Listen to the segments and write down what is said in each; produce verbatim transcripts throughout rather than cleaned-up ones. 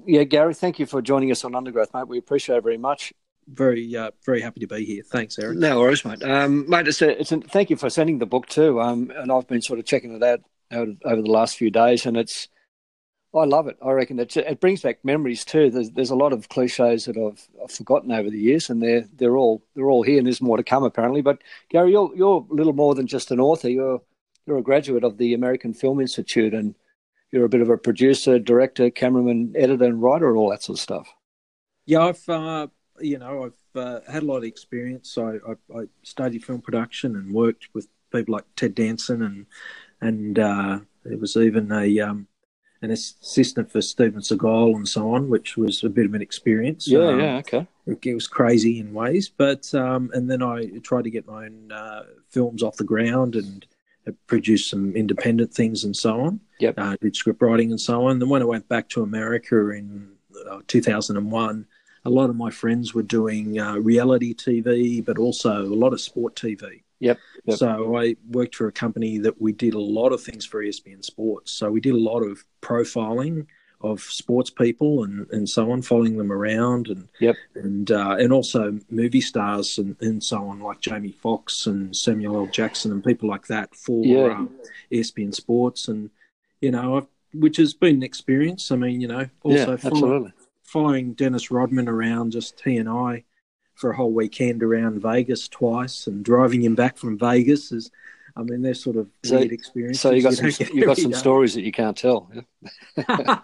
yeah, Gary, thank you for joining us on Undergrowth, mate. We appreciate it very much. Very, uh, very happy to be here. Thanks, Eric. No worries, mate. Um, mate, it's a, it's a, thank you for sending the book too. Um, and I've been sort of checking it out over, over the last few days, and it's, I love it. I reckon it, it brings back memories too. There's, there's a lot of cliches that I've, I've forgotten over the years, and they're they're all they're all here, and there's more to come apparently. But Gary, you're you're a little more than just an author. You're you're a graduate of the American Film Institute, and you're a bit of a producer, director, cameraman, editor, and writer, all that sort of stuff. Yeah, I've uh, you know I've uh, had a lot of experience. I, I I studied film production and worked with people like Ted Danson, and and uh, there was even a um, an assistant for Steven Seagal and so on, which was a bit of an experience. Yeah, um, yeah, okay. It, it was crazy in ways, but um, and then I tried to get my own uh, films off the ground and produced some independent things and so on. Yep. Uh, did script writing and so on. Then when I went back to America in uh, two thousand one, a lot of my friends were doing uh, reality T V, but also a lot of sport T V. Yep. Yep. So I worked for a company that we did a lot of things for E S P N Sports. So we did a lot of profiling of sports people and, and so on, following them around, and yep. and uh, and also movie stars and, and so on, like Jamie Foxx and Samuel L. Jackson and people like that for yeah. um, E S P N Sports. And, you know, I've, which has been an experience. I mean, you know, also yeah, following, absolutely. following Dennis Rodman around, just he and I, for a whole weekend around Vegas twice, and driving him back from Vegas is, I mean, they're sort of so, weird experiences. So you got you some, you got some stories that you can't tell. Yeah?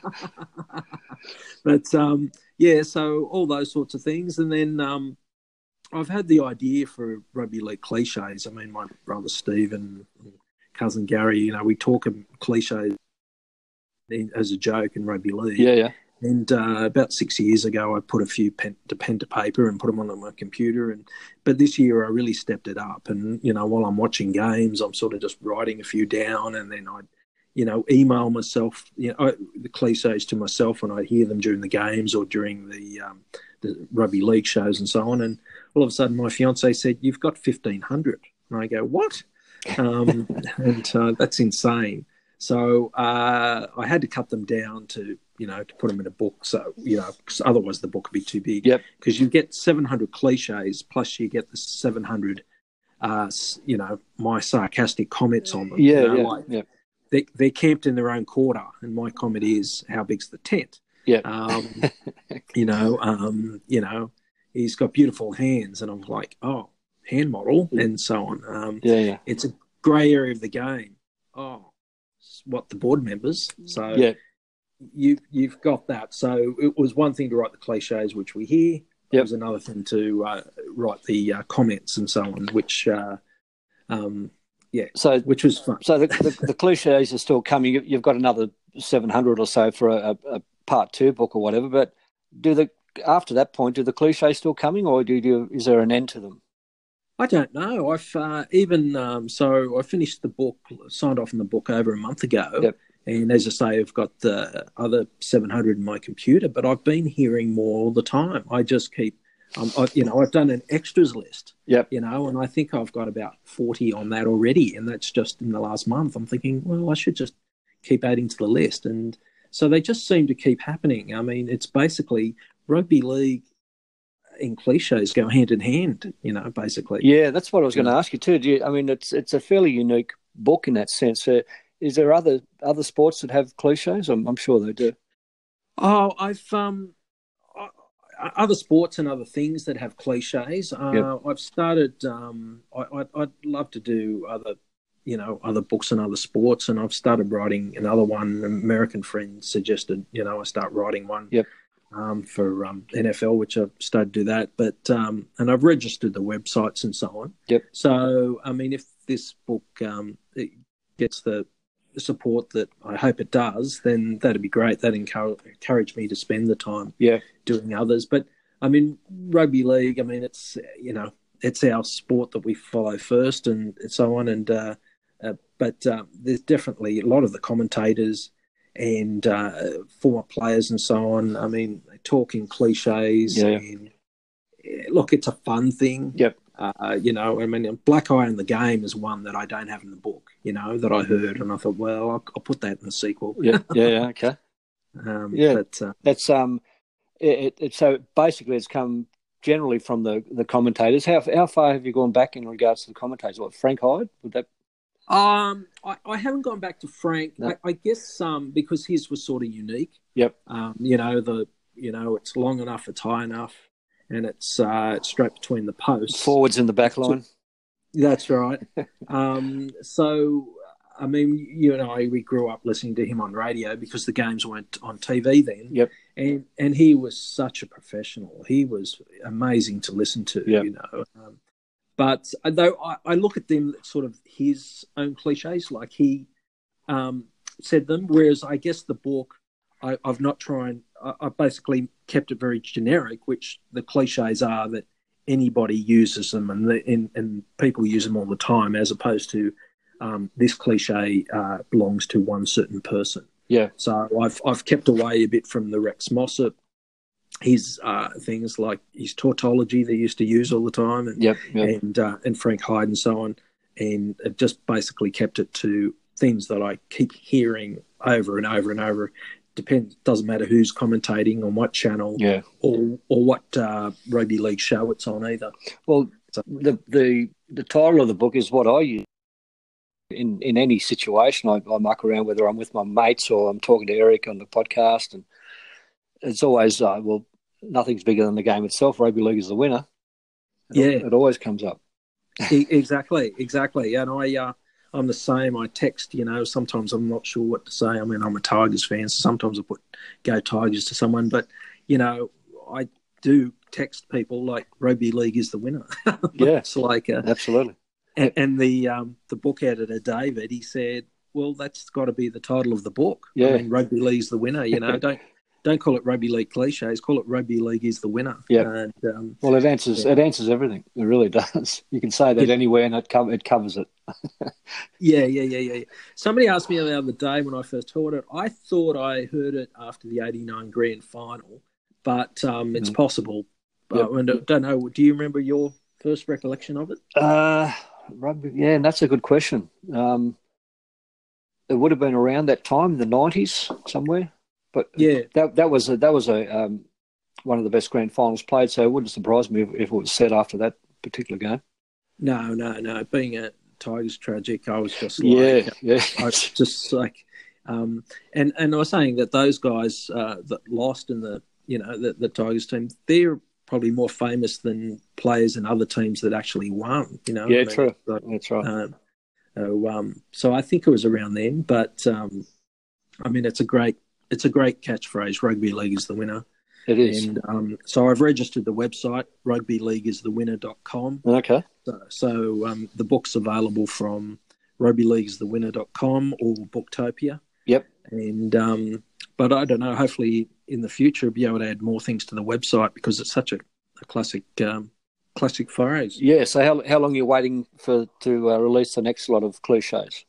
But um, yeah, so all those sorts of things, and then um, I've had the idea for rugby league cliches. I mean, my brother Steve and cousin Gary, you know, we talk of cliches as a joke in rugby league. Yeah, yeah. And uh, about six years ago, I put a few pen to pen to paper and put them on my computer. And but this year, I really stepped it up. And you know, while I'm watching games, I'm sort of just writing a few down, and then I, you know, email myself, you know, I, the cliches to myself when I hear them during the games or during the um, the rugby league shows and so on. And all of a sudden, my fiance said, "You've got fifteen hundred," and I go, "What?" Um, and uh, that's insane. So uh, I had to cut them down to, you know, to put them in a book. So, you know, cause otherwise the book would be too big. Yep. Because you get seven hundred cliches, plus you get the seven hundred, uh, you know, my sarcastic comments on them. Yeah, you know, yeah, like yeah. They, they're camped in their own quarter, and my comment is, how big's the tent? Yeah. Um, you know, um, you know, he's got beautiful hands, and I'm like, oh, hand model, and so on. Um, yeah, yeah. It's a grey area of the game. Oh, what the board members. So yeah. you you've got that. So it was one thing to write the cliches, which we hear. It Yep. was another thing to uh, write the uh, comments and so on, which uh, um, yeah, so which was fun. So the, the, the cliches are still coming. You've got another seven hundred or so for a, a part two book or whatever. But do the after that point, do the cliches still coming, or do you, is there an end to them? I don't know. I've uh, even um, so I finished the book, signed off on the book over a month ago, yep. and as I say, I've got the other seven hundred in my computer. But I've been hearing more all the time. I just keep, um, I, you know, I've done an extras list, yep. you know, and I think I've got about forty on that already, and that's just in the last month. I'm thinking, well, I should just keep adding to the list, and so they just seem to keep happening. I mean, it's basically rugby league in cliches go hand in hand, you know, basically. Yeah, that's what I was going to ask you too. Do you, I mean, it's it's a fairly unique book in that sense. Uh, is there other other sports that have cliches? I'm, I'm sure they do. Oh, I've um, other sports and other things that have cliches. Uh, yep. I've started. Um, I, I, I'd love to do other, you know, other books and other sports, and I've started writing another one. An American friend suggested, you know, I start writing one. Yep. Um, for um, N F L, which I've started to do that, but um, and I've registered the websites and so on. Yep. So, I mean, if this book um, it gets the support that I hope it does, then that'd be great. That encourage, encourage me to spend the time yeah. doing others. But, I mean, rugby league, I mean, it's, you know, it's our sport that we follow first and so on. And uh, uh, But uh, there's definitely a lot of the commentators and uh, former players and so on. I mean, they talk in cliches. Yeah. And look, it's a fun thing. Yep. Uh, you know, I mean, Black Eye in the Game is one that I don't have in the book, you know, that I heard. And I thought, well, I'll, I'll put that in the sequel. Yeah, yeah, yeah, okay. Um, Yeah, but uh, that's um, it, it, so basically it's come generally from the, the commentators. How how far have you gone back in regards to the commentators? What, Frank Hyde? Would that? um, I, I haven't gone back to Frank. No. I, I guess um, because his was sort of unique. Yep. Um, you know the you know it's long enough, it's high enough, and it's uh, it's straight between the posts. Forwards in the back line. That's right. um, so, I mean, you and I, we grew up listening to him on radio because the games weren't on T V then. Yep. And and he was such a professional. He was amazing to listen to, yep. you know. Um, but though I, I look at them sort of his own cliches, like he um, said them, whereas I guess the book, I, I've not tried, I, I basically kept it very generic, which the cliches are that anybody uses them and, the, and and people use them all the time, as opposed to um, this cliche uh, belongs to one certain person. Yeah. So I've I've kept away a bit from the Rex Mossop, his uh, things like his tautology they used to use all the time, and yep, yep. and uh, and Frank Hyde and so on, and it just basically kept it to things that I keep hearing over and over and over. Depends. Doesn't matter who's commentating on what channel, yeah, or or what uh, rugby league show it's on either. Well, so, the the the title of the book is what I use in in any situation. I, I muck around, whether I'm with my mates or I'm talking to Eric on the podcast, and it's always uh, well, nothing's bigger than the game itself. Rugby league is the winner. It, yeah, it always comes up. exactly, exactly, and I. Uh, I'm the same. I text, you know, sometimes I'm not sure what to say. I mean, I'm a Tigers fan, so sometimes I put go Tigers to someone. But, you know, I do text people like rugby league is the winner. Yeah, it's like a, absolutely. And, and the um, the book editor, David, he said, well, that's got to be the title of the book. Yeah. I mean, rugby league's the winner, you know. don't don't call it rugby league cliches. Call it rugby league is the winner. Yeah. And, um, well, it answers yeah. it answers everything. It really does. You can say that yeah. anywhere, and it co- it covers it. yeah, yeah, yeah, yeah. Somebody asked me the other day when I first heard it. I thought I heard it after the eighty-nine grand final, but um, it's mm. possible. Yep. Uh, I don't know. Do you remember your first recollection of it? Uh, rugby. Yeah, and that's a good question. Um, it would have been around that time, the nineties, somewhere. But yeah, that that was a, that was a um, one of the best grand finals played. So it wouldn't surprise me if, if it was set after that particular game. No, no, no. Being a Tigers tragic, I was just like, yeah, yeah. I was just like, um, and and I was saying that those guys uh, that lost in the you know the, the Tigers team, they're probably more famous than players in other teams that actually won. You know, yeah, I mean? true. So, That's right. Um, so, um, so I think it was around then, but um, I mean, it's a great. It's a great catchphrase. Rugby league is the winner. It is. And um, so I've registered the website, rugby league is the winner dot com. Okay. So, so um, the book's available from rugby league is the winner dot com or Booktopia. Yep. And um, but I don't know, hopefully in the future I'll be able to add more things to the website because it's such a, a classic um, classic phrase. Yeah, so how how long are you waiting for to uh, release the next lot of cliches?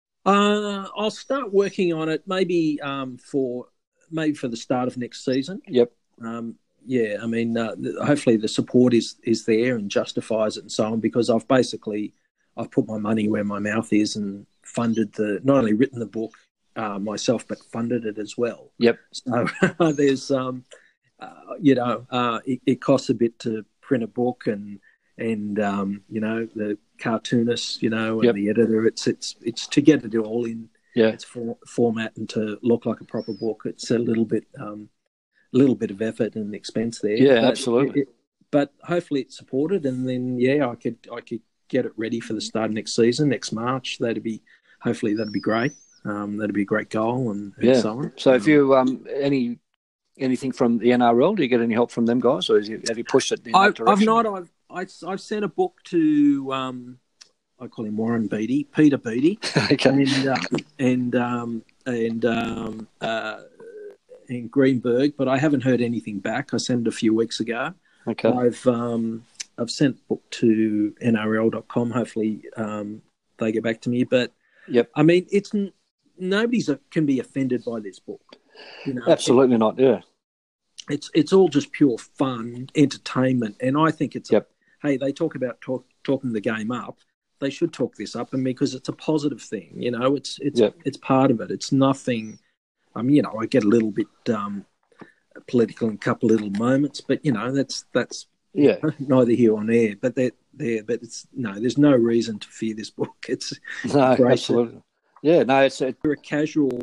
Uh, I'll start working on it maybe um, for maybe for the start of next season. Yep. Um, yeah, I mean, uh, hopefully the support is, is there and justifies it and so on because I've basically I've put my money where my mouth is and funded the not only written the book uh, myself but funded it as well. Yep. So there's um, uh, you know uh, it, it costs a bit to print a book and and um, you know the cartoonist, you know, and yep. the editor. It's it's it's to get it all in yeah. its for, format and to look like a proper book. It's a little bit um, a little bit of effort and expense there. Yeah, but absolutely. It, but hopefully it's supported, and then yeah, I could I could get it ready for the start of next season, next March. That'd be hopefully that'd be great. Um, that'd be a great goal, and, and yeah. so on. So, if you um any anything from the N R L, do you get any help from them guys, or you, have you pushed it in I've, that direction? I've not. I've I, I've sent a book to um, I call him Warren Beatty, Peter Beatty, okay. and uh, and um, and um, uh, in Greenberg, but I haven't heard anything back. I sent it a few weeks ago. Okay. I've um, I've sent book to N R L dot com. Hopefully um, they get back to me. But yep. I mean, it's nobody's a, can be offended by this book. You know, absolutely it, not. Yeah. It's it's all just pure fun, entertainment, and I think it's. Yep. A, hey, they talk about talk, talking the game up. They should talk this up, and because it's a positive thing, you know, it's it's yep. it's part of it. It's nothing I mean, you know, I get a little bit um, political in a couple of little moments, but you know, that's that's yeah, neither here or there. But that there, but it's no, there's no reason to fear this book. It's no, great. absolutely. Yeah, no, it's a, You're a casual,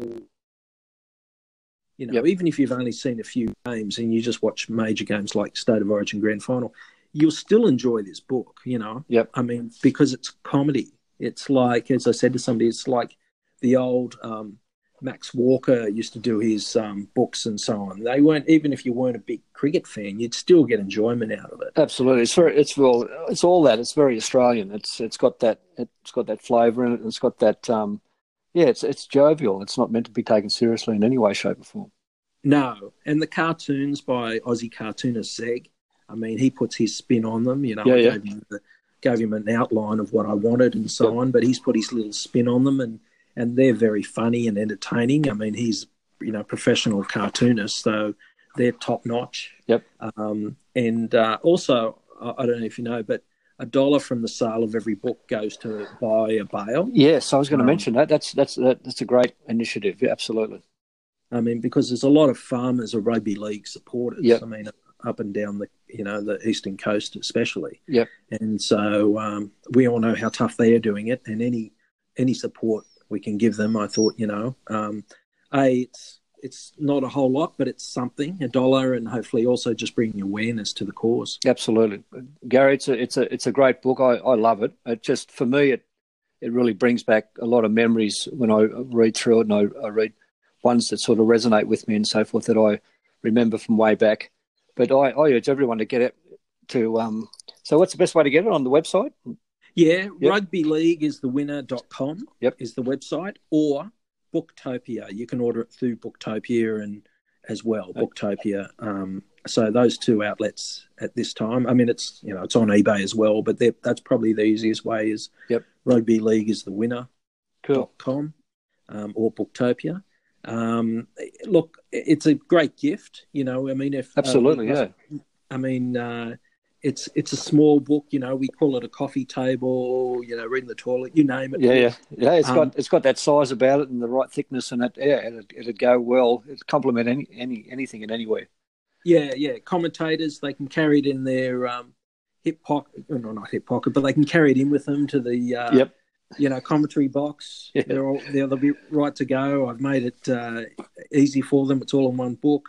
you know, yep. even if you've only seen a few games and you just watch major games like State of Origin Grand Final, you'll still enjoy this book. You know, Yep. I mean, because it's comedy. It's like, as I said to somebody, it's like the old um, Max Walker used to do his um, books and so on. They weren't, even if you weren't a big cricket fan, you'd still get enjoyment out of it. Absolutely, it's very, it's well, it's all that. It's very Australian. It's it's got that it's got that flavour in it. And it's got that um, yeah. It's it's jovial. It's not meant to be taken seriously in any way, shape, or form. No, and the cartoons by Aussie cartoonist Zeg. I mean, he puts his spin on them. You know, Yeah, I yeah. gave him the, gave him an outline of what I wanted and so Yep. on, but he's put his little spin on them, and and they're very funny and entertaining. I mean, he's, you know, professional cartoonist, so they're top notch. Yep. Um, and uh, also, I I don't know if you know, but a dollar from the sale of every book goes to buy a bale. Yes, I was going to Um, mention that. That's that's that, that's a great initiative. Yeah, absolutely. I mean, because there's a lot of farmers or rugby league supporters. Yep. I mean, up and down the, you know, the eastern coast especially. Yep. And so um, we all know how tough they are doing it, and any any support we can give them, I thought, you know, um, a it's it's not a whole lot, but it's something, a dollar, and hopefully also just bringing awareness to the cause. Absolutely, Gary. It's a it's a it's a great book. I, I love it. It just for me, it it really brings back a lot of memories when I read through it, and I, I read ones that sort of resonate with me and so forth that I remember from way back. But I, I urge everyone to get it to. Um, so, what's the best way to get it on the website? Yeah, Yep. rugby league is the winner dot com Yep. is the website, or Booktopia. You can order it through Booktopia and as well, Okay. Booktopia. Um, so those two outlets at this time. I mean, it's, you know, it's on eBay as well, but they're- that's probably the easiest way. Is Yep. rugby league is the winner Cool. dot com um, or Booktopia. Um, look, it's a great gift. You know, I mean, if Absolutely, uh, yeah. I mean, uh, it's it's a small book. You know, we call it a coffee table. You know, reading the toilet. You name it. Yeah, yeah, yeah. It's Um, got it's got that size about it and the right thickness, and it yeah, it'd, it'd go well. It'd complement any any anything and anywhere. Yeah, yeah. Commentators, they can carry it in their um, hip pocket. No, not hip pocket, but they can carry it in with them to the uh, Yep. you know, commentary box. Yeah. They're all they'll be right to go. I've made it uh, easy for them. It's all in one book.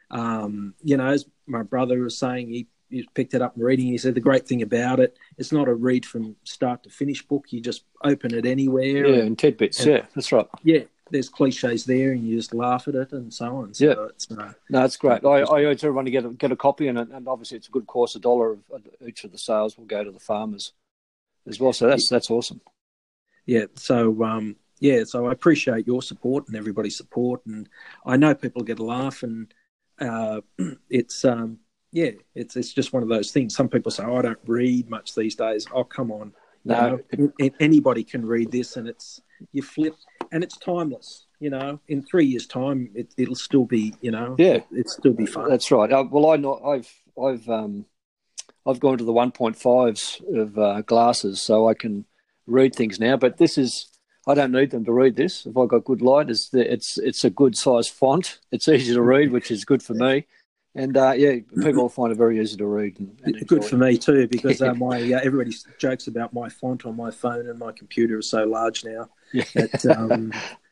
Um, you know, as my brother was saying, he, he picked it up and reading. He said the great thing about it, it's not a read from start to finish book. You just open it anywhere. Yeah, and, in tidbits. and- yeah, that's right. yeah, there's cliches there, and you just laugh at it and so on. So Yeah. it's uh, No, it's great. I, I urge everyone to get a, get a copy, and, and obviously it's a good course. A dollar of each of the sales will go to the farmers as well. So that's that's awesome. yeah. So um, yeah. So I appreciate your support and everybody's support, and I know people get a laugh, and uh, it's um, yeah, it's it's just one of those things. Some people say, oh, I don't read much these days. Oh, come on. No, You know, anybody can read this, and it's you flip, and it's timeless. You know, in three years' time, it, it'll still be, you know, Yeah. it, it'll still be fun. That's right. Uh, well, I know I've I've um, I've gone to the one point fives of uh, glasses, so I can read things now. But this is I don't need them to read this. If I got good light, it's the, it's it's a good size font. It's easy to read, which is good for me. And uh, yeah, people will find it very easy to read. And, and Good enjoy. for me too, because uh, my uh, everybody jokes about my font on my phone, and my computer is so large now. Yeah. That, um,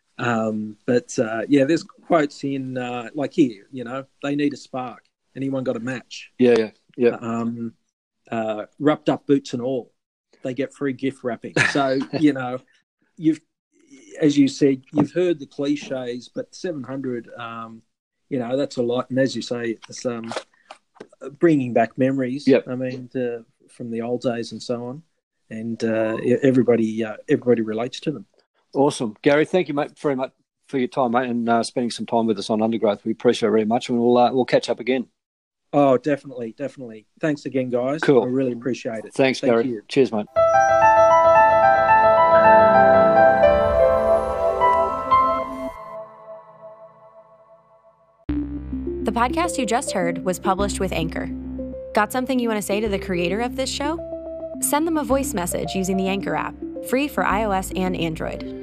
um, but uh, yeah, there's quotes in uh, like here. You know, they need a spark. Anyone got a match? Yeah, yeah, yeah. Um, uh, wrapped up boots and all, they get free gift wrapping. So you know, you've, as you said, you've heard the cliches, but seven hundred. Um, You know, that's a lot. And as you say, it's um, bringing back memories. Yep. I mean, uh, from the old days and so on. And uh, everybody uh, everybody relates to them. Awesome. Gary, thank you, mate, very much for your time, mate, and uh, spending some time with us on Undergrowth. We appreciate it very much, and we'll, uh, we'll catch up again. Oh, definitely, definitely. Thanks again, guys. Cool. I really appreciate it. Thanks, Thank Gary. you. Cheers, mate. The podcast you just heard was published with Anchor. Got something you want to say to the creator of this show? Send them a voice message using the Anchor app, free for iOS and Android.